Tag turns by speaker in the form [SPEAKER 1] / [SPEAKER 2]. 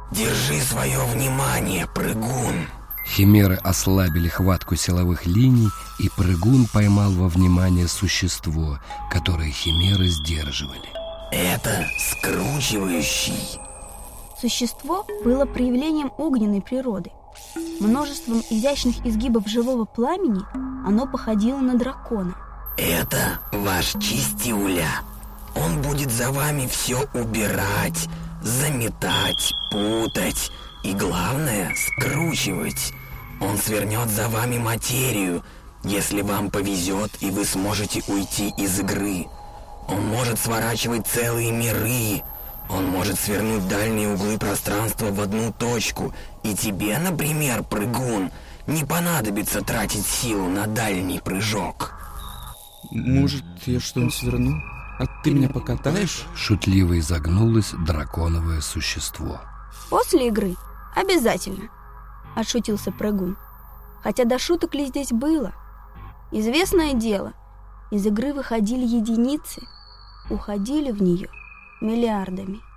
[SPEAKER 1] Держи свое внимание, прыгун.
[SPEAKER 2] Химеры ослабили хватку силовых линий, и прыгун поймал во внимание существо, которое химеры сдерживали.
[SPEAKER 1] Это скручивающий.
[SPEAKER 3] Существо было проявлением огненной природы. Множеством изящных изгибов живого пламени оно походило на дракона.
[SPEAKER 1] Это ваш чистюля. Он будет за вами все убирать, заметать, путать и, главное, скручивать. Он свернет за вами материю, если вам повезет и вы сможете уйти из игры. Он может сворачивать целые миры. Он может свернуть дальние углы пространства в одну точку. И тебе, например, прыгун, не понадобится тратить силу на дальний прыжок.
[SPEAKER 4] Может, я что-нибудь сверну? А ты меня покатаешь?
[SPEAKER 2] Шутливо изогнулось драконовое существо.
[SPEAKER 3] После игры обязательно, отшутился прыгун. Хотя до шуток ли здесь было? Известное дело, из игры выходили единицы, уходили в нее миллиардами.